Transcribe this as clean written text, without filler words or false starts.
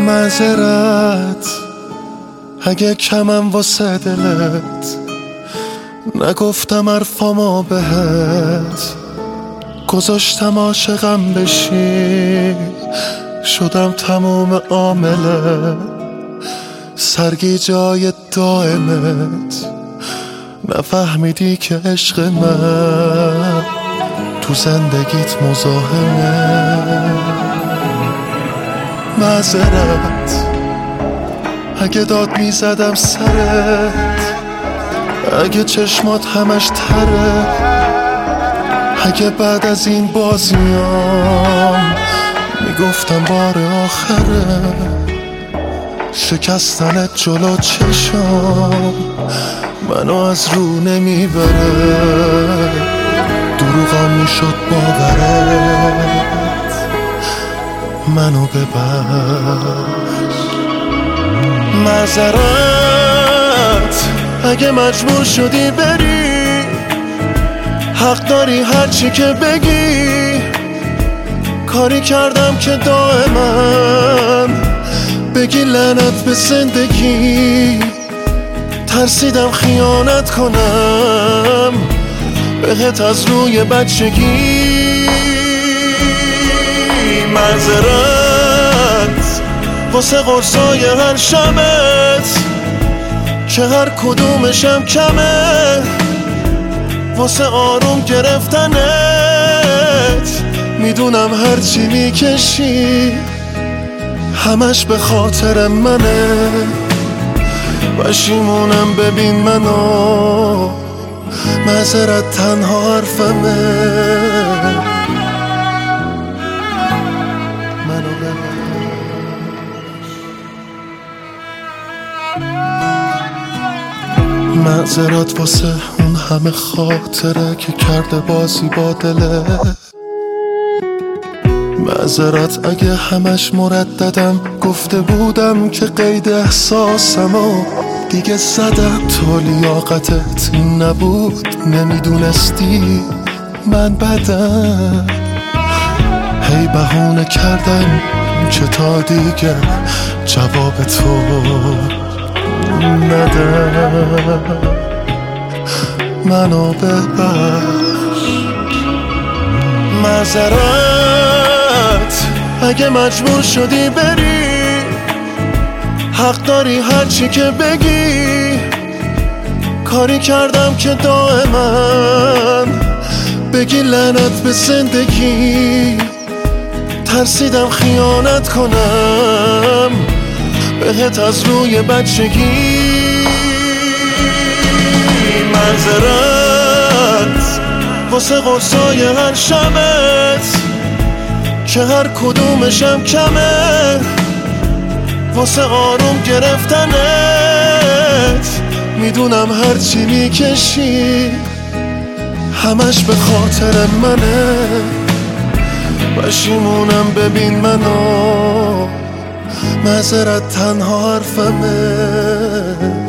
معذرت اگه کمم واسه دلت، نگفتم حرفامو بهت، گذاشتم عاشقم بشی، شدم تموم عامله، سرگیجه‌های دائمت، نفهمیدی که عشق من تو زندگیت مزاحمه. معذرت اگه داد میزدم سرت، اگه چشمات همش تره، اگه بعد از این بازیام میگفتم بار آخره، شکستنت جلو چشام منو از رو نمیبره، دروغم میشد باورت، منو ببخش. معذرت اگه مجبور شدی بری، حق داری هرچی که بگی، کاری کردم که دائما بگی لعنت به زندگی، ترسیدم خیانت کنم بهت از روی بچگی. معذرت واسه قرصای هر شبت که هر کدومشم کمه، واسه آروم گرفتنت میدونم هرچی میکشی همش به خاطر منه، پشیمونم ببین منو، معذرت تنها حرفمه، منو ببخش. معذرت واسه اون همه خاطره که کرده بازی با دله، معذرت اگه همش مرددم گفته بودم که قید احساسمو دیگه زدم، تو لیاقتت این نبود، نمیدونستی من بدم، هی بهونه کردم که تا دیگه جواب تو ندم، منو ببخش. معذرت اگه مجبور شدی بری، حق داری هرچی که بگی، کاری کردم که دائما بگی لعنت به زندگی، ترسیدم خیانت کنم بهت از روی بچگی. معذرت واسه قرصای هر شبت که هر کدومشم کمه، واسه آروم گرفتنت میدونم هرچی میکشی همش به خاطر منه، پشیمونم ببین منو، معذرت تنها حرفمه.